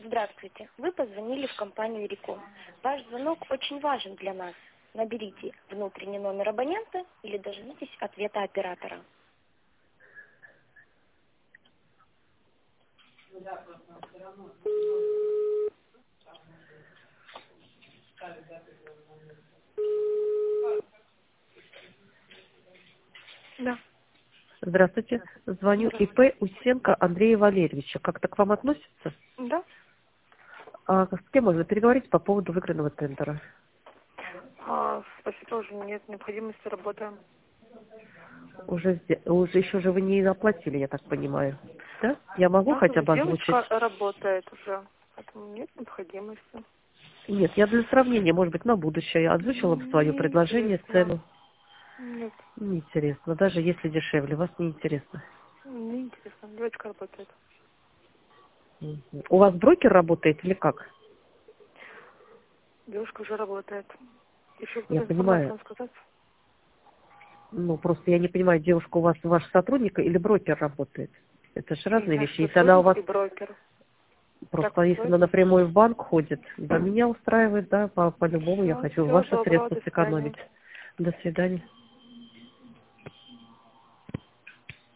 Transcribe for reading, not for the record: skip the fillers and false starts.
Здравствуйте. Вы позвонили в компанию Реком. Ваш звонок очень важен для нас. Наберите внутренний номер абонента или дождитесь ответа оператора. Да. Здравствуйте. Звоню Здравствуйте. ИП Усенко Андрея Валерьевича. Как-то к вам относится? Да. А с кем можно переговорить по поводу выигранного тендера? Спасибо, уже нет необходимости, работаем. Уже еще же вы не оплатили, я так понимаю. Да? Я могу Да, хотя бы озвучить? девочка работает уже, поэтому нет необходимости. Нет, я для сравнения, может быть, на будущее. Я озвучила бы свое предложение, Неинтересно. цену. Нет, Неинтересно. Даже если дешевле, вас не интересно. неинтересно. Девочка работает. Мгм. У вас брокер работает или как? Девушка уже работает. Еще Я какую-то информацию понимаю. вам сказать? Ну, просто я не понимаю, девушка у вас ваш сотрудник или брокер работает? Это же И разные наш вещи. Если она у сотрудник, вас и брокер. Так просто, если она устроились? напрямую в банк ходит, да, меня устраивает, да, по-любому я Все, хочу всего ваши доброго, средства до свидания. сэкономить. До свидания.